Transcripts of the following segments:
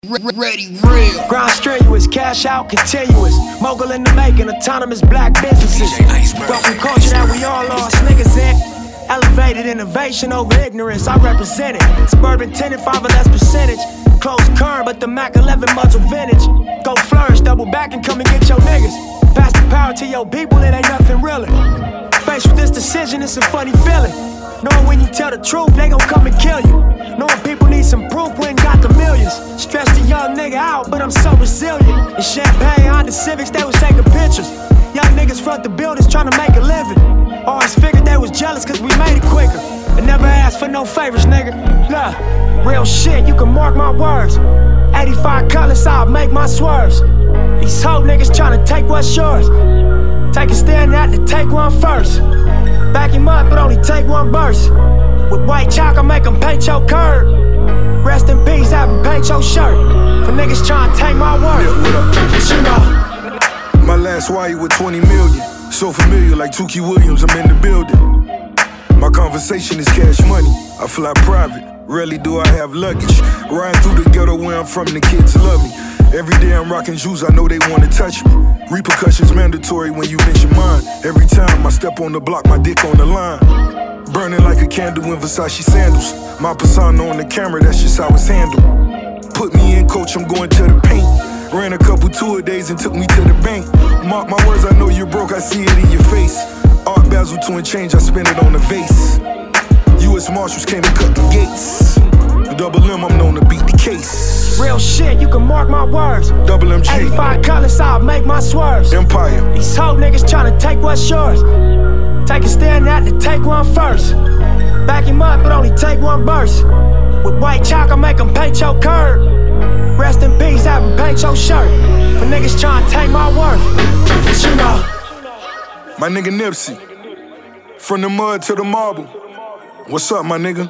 Ready, real. Grind strenuous, cash out continuous. Mogul in the making, autonomous black businesses. Welcome culture that we all lost niggas in. Elevated innovation over ignorance, I represent it. Suburban tenant, 5 or less percentage. Close current, but the Mac 11 muzzle vintage. Go flourish, double back and come and get your niggas. Pass the power to your people, it ain't nothing really. Faced with this decision, it's a funny feeling. Knowing when you tell the truth, they gon' come and kill you. Knowing people need some proof, we ain't got the millions. Stressed a young nigga out, but I'm so resilient. In Champagne, Honda Civics, they was taking pictures. Young niggas front the buildings trying to make a living. Always figured they was jealous cause we made it quicker. I never asked for no favors, nigga. Look, real shit, you can mark my words. 85 colors, I'll make my swerves. These hoe niggas tryna take what's yours. Take a stand out to take one first. Back him up, but only take one burst. With white chalk, I make them paint your curb. Rest in peace, have them paint your shirt. For niggas tryna take my work. Yeah, what up? But you know, my last wire with 20 million. So familiar like Tukey Williams, I'm in the building. My conversation is cash money. I fly private, rarely do I have luggage. Riding through the ghetto where I'm from, the kids love me. Every day I'm rocking shoes, I know they wanna touch me. Repercussions mandatory when you mention mine. Every time I step on the block, my dick on the line. Burning like a candle in Versace sandals. My persona on the camera, that's just how it's handled. Put me in, coach, I'm going to the paint. Ran a couple tour days and took me to the bank. Mark my words, I know you're broke, I see it in your face. Art Basel to and change, I spend it on the vase. U.S. Marshals came and cut the gates. Double M, I'm known to beat the case. real shit, you can mark my words. Double MG. 85 colors, I'll make my swerves. Empire. These hoe niggas tryna take what's yours. Take a stand out to take one first. Back him up, but only take one burst. With white chalk, I make them paint your curb. Rest in peace, have them paint your shirt. For niggas tryna take my worth. But you know, my nigga Nipsey. From the mud to the marble. What's up, my nigga?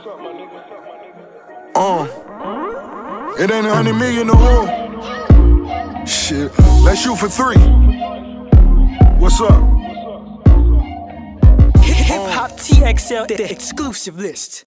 It ain't 100 million no more. Shit, let's shoot for 3. What's up? Hip Hop TXL, the exclusive list.